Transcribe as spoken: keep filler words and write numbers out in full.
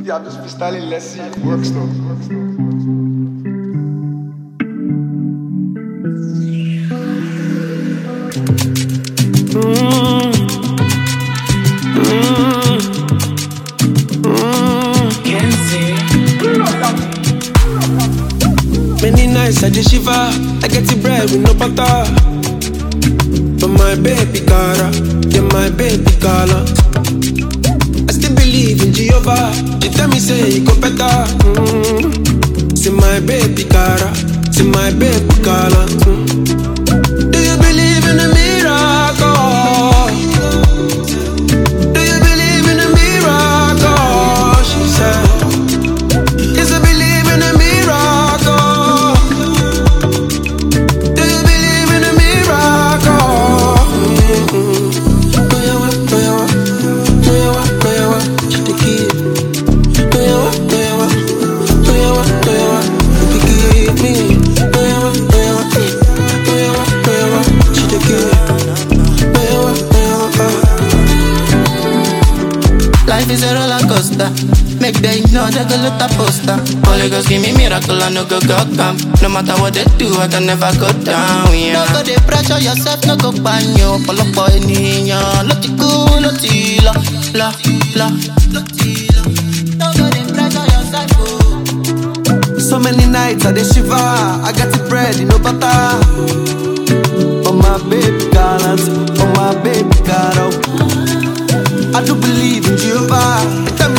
Yeah, I'm just freestyling. Let's see if it works though. Mm. Mm. Mm. Can't see. Many nights I just shiver. I get the bread with no butter. But my baby cara, yeah my baby color. I still believe in Jehovah. She tell me say you go better. Mm. See my baby cara, see my baby color. Mm. Do you believe in a miracle? Do you believe in a miracle? She said, yes I believe in a miracle. Do you believe in a miracle? Mm-hmm. Do you what, do you what, do you what, do you what, she the kid. Do you what, do you what, do you what, do you what, you give me. Do you what, do you what, do you what, do you what, she the kid. Do you what, do you what, uh. Life is a roller coaster. Make them know they go let a poster. Holy Ghost give me miracle, I no go go come. No matter what they do, I can never go down. Yeah. No go they pressure yourself, no go ban you. Follow for any yan. Let it go, let it la la la. No go they pressure yourself. Oh. So many nights I dey shiver. I got the bread, you know butter. Oh my baby gallant, oh my baby girl. I do believe in Jehovah.